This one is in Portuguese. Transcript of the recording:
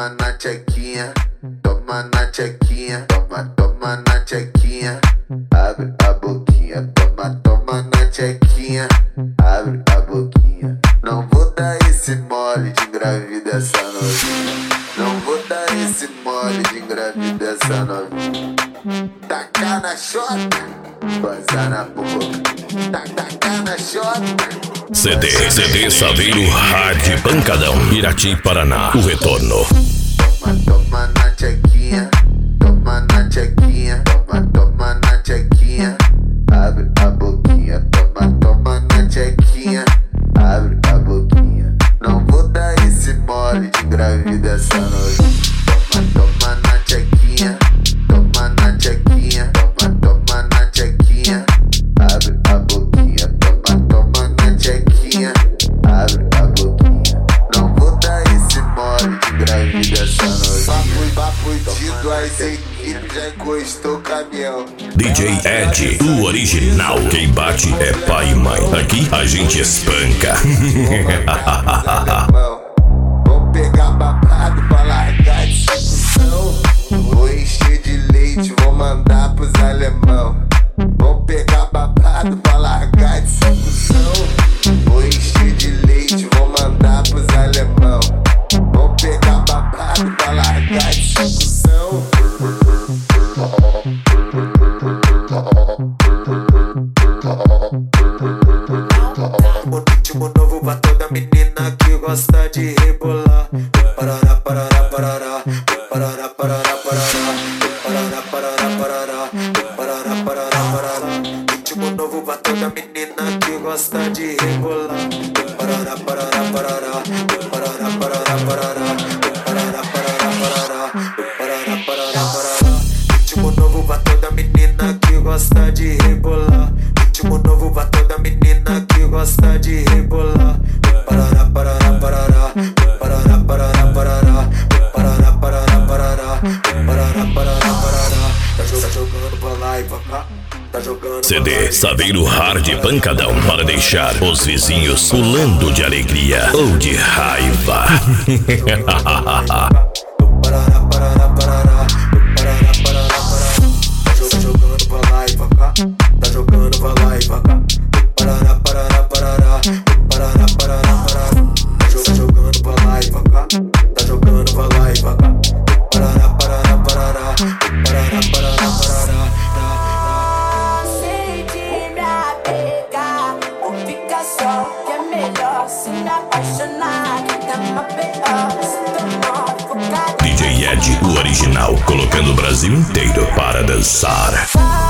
toma na tchequinha, toma na tchequinha, toma na tchequinha, abre a boquinha, toma na tchequinha, abre a boquinha. Não vou dar esse mole de engravida essa novinha, não vou dar esse mole de engravida essa novinha. Tacar na chota, vazar na boca, tacar na chota. CD Saveiro Hard Pancadão, Irati, Paraná, o retorno. Toma na tchequinha, toma na tchequinha, toma na tchequinha, abre a boquinha, toma na tchequinha, abre a boquinha. Não vou dar esse mole de engravida essa noite. Toma na tchequinha, toma na tchequinha, toma na tchequinha, abre a boquinha, toma na tchequinha, abre a boquinha. Não vou dar esse mole de engravida essa noite. Papo de duas equipes, já encostou o caminhão. DJ Ed, o original. Quem bate é pai e mãe. Aqui a gente espanca. Vou pegar babado pra largar de discussão. Vou encher de leite, vou mandar pros alemão. Vou pegar babado pra largar de discussão. Vou encher de leite, vou mandar pros alemão. Vou pegar babado pra largar de discussão. O ritmo novo pra toda menina que gosta de rebolar. Parará, parará, parará, parará, parará, parará, parará, parará, parará, parará, parará, parará. Ritmo novo pra toda menina que gosta de rebolar. Parará, parará, parará, parará, parará, parará, parará, parará, parará, parará, parará, parará. Ritmo novo pra toda menina que gosta de rebolar. Ritmo novo pra toda menina que gosta de rebolar. Parará, parará, parará, parará, parará, parará, parará, parará, parará, parará, parará, parará. Tá jogando pra lá e pra cá. Tá jogando. CD Saveiro Hard Pancadão, para deixar os vizinhos pulando de alegria ou de raiva. Parará, parará, parará, parará, parará, parará. Tá jogando pra lá e pra cá. Tá jogando pra lá e pra cá. Parará, parará, parará, parará, parará, parará. Tá jogando pra lá e pra cá. Tá jogando pra lá e pra cá. Parará, parará, parará, parará, parará, parará. Sei de me apegar ou fica só, que é melhor se me apaixonar. Que tá uma pior, se tornar focado. DJ Ed, o original, colocando o Brasil inteiro para dançar.